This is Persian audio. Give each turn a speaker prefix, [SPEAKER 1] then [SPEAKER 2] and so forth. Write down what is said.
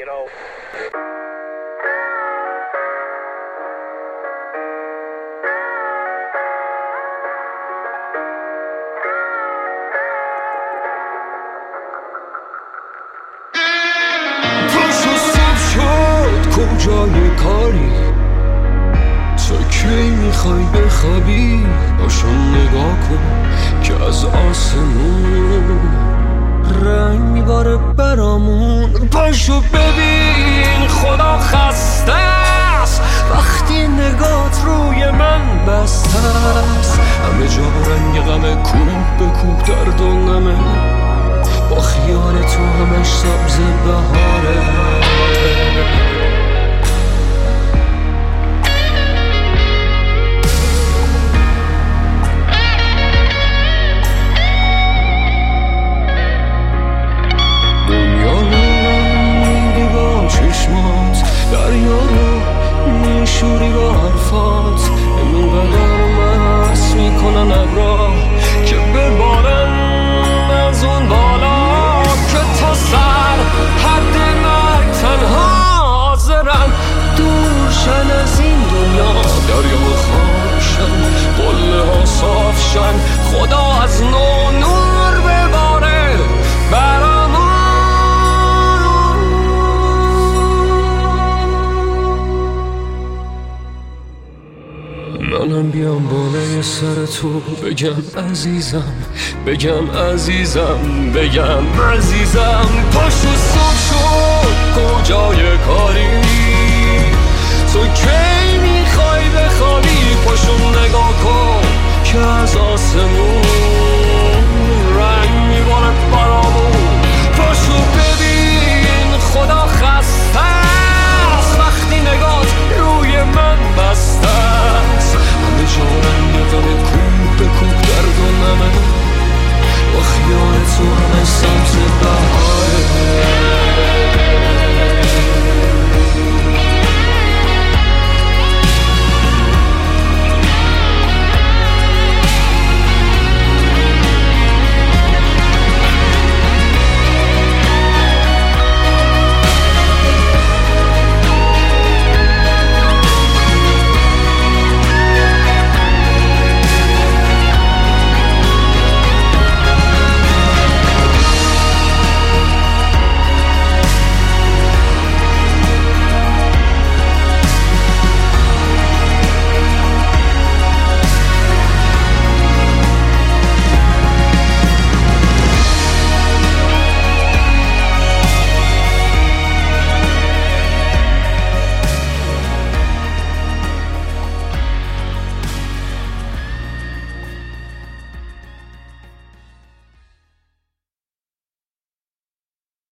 [SPEAKER 1] کجای کاری تو کی میخوای بخوابی باشون نگاه کن که از آسمون رنگ میباره برامون پاشو ببین خدا خسته است وقتی نگات روی من بسته است همه جا رنگ غم کوب به کوب درد و غمه با خیال تو همش سبز بهاره دریا رو میشوری با حرفات اینقدر مست میکنن ابرا که ببارن از اون بالا که تا سر حد مرگ تنها حاضرن دورشن از این دنیا دریا خارشن قله ها صاف شن خدا از نو نور بباره برامون منم بیام بالای سر تو بگم عزیزم بگم عزیزم بگم عزیزم پاشو صبح شد کجای کاری تو کی میخوای بخوابی پاشو نگاه کن که از آسمون